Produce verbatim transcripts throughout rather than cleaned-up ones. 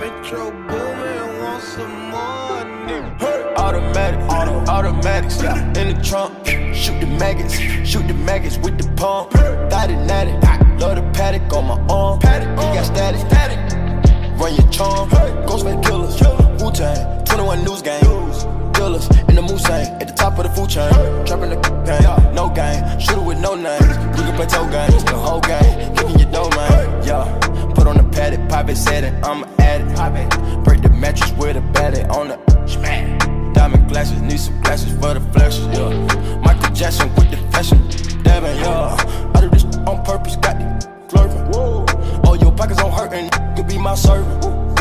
Metro Boomin, want some more, nigga. Hey. Automatic, auto, automatics, yeah. In the trunk, shoot the maggots, shoot the maggots with the pump. Thought it natty, love the paddock on my arm. He got static, static. Run your charm, Ghostface killers, Wu-Tang, twenty-one News Gang, dealers in the Mulsanne, at the top of the food chain, trapping the gang, no gang, shooter with no name. You can play toe games, the whole game, kicking your dough, man. Yeah, put on the paddock, pop setting, I'm at it. Break the mattress with a batty on the smack. Diamond glasses, need some glasses for the flashes, yeah. Michael Jackson with the fashion, dabbing, yeah. I do this on purpose, got the flirting. Oh, your pockets on hurting, could be my servant.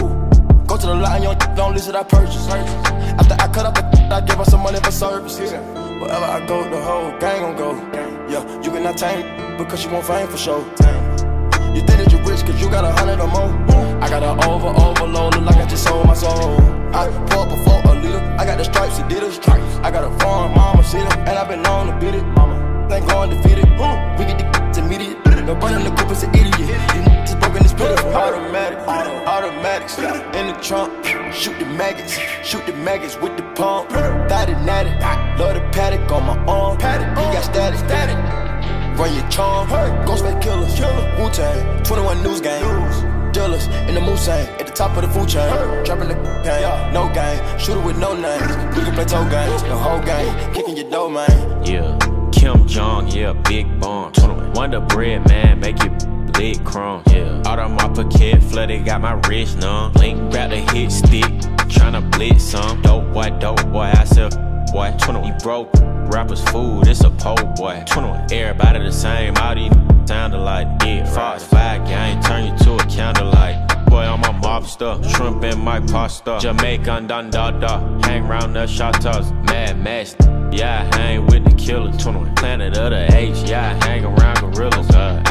Go to the line, your don't list that I purchase. After I cut up the I give her some money for service. Wherever I go, the whole gang gon' go. Yeah, you cannot tame because you want fame for sure. You think that you rich cause you got a hundred or more. I got an over, overload, look like I just sold my soul. I pour up before a leader, I got the stripes, he did it. I got a farm, mama, see them, and I been known to beat it. Mama, ain't going defeated. We get the immediate. No burning the coupe is an idiot. These niggas broken this pitiful. Automatic, auto, automatics, yeah. In the trunk, shoot the maggots, shoot the maggots with the pump. Thought it natty, love the paddock on my arm. He got static, static. Run your charm, Ghostface killers, Wu-Tang, twenty-one News Gang, dealers in the Mulsanne, at the top of the food chain, trapping the gang, no gang, shooter with no name. You can play toe games, the whole game, kicking your dough, man. Yeah, Kim Jong, yeah, big bomb. Wonder bread, man, make your leg crumbs. Yeah, out of my pocket, flooded, got my wrist numb. Link, grab the hit stick, tryna blitz some. Dope boy, dope boy, I said, boy, he broke. Rappers food, it's a po' boy. Everybody the same, all these sound alike. Yeah, Fox five gang, turn you to a candlelight. Boy, I'm a mobster, shrimp in my pasta. Jamaican dun da da, hang round the shotters. Mad Max, yeah, I hang with the killers. Planet of the Apes, yeah, I hang around gorillas. Uh,